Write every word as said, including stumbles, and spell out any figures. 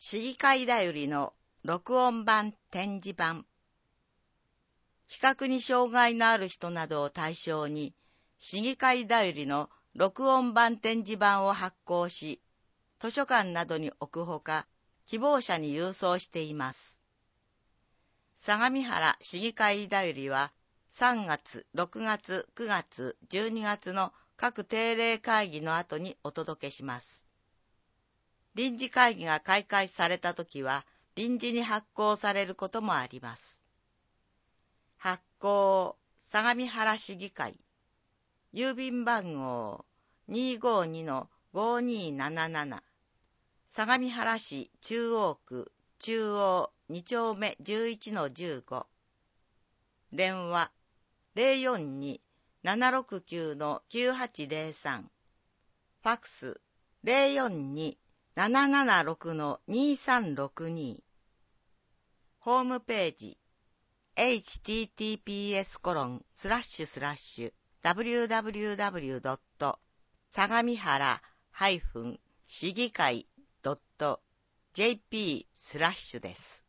市議会だよりの録音版展示版。視覚に障害のある人などを対象に、市議会だよりの録音版展示版を発行し、図書館などに置くほか、希望者に郵送しています。相模原市議会だよりは、さんがつ、ろくがつ、くがつ、じゅうにがつの各定例会議の後にお届けします。臨時会議が開会されたときは、臨時に発行されることもあります。発行、相模原市議会。郵便番号 にーごーにのごーにーなななな。相模原市中央区中央にちょうめ じゅういちのじゅうご。電話 ゼロよんにーななろくきゅうのきゅうはちゼロさん。ファックス ゼロよんにーななななろくのにーさんろくに。ホームページ エイチティーティーピーエスコロンスラッシュスラッシュダブリューダブリューダブリュードット相模原市議会ドットジェーピースラッシュです。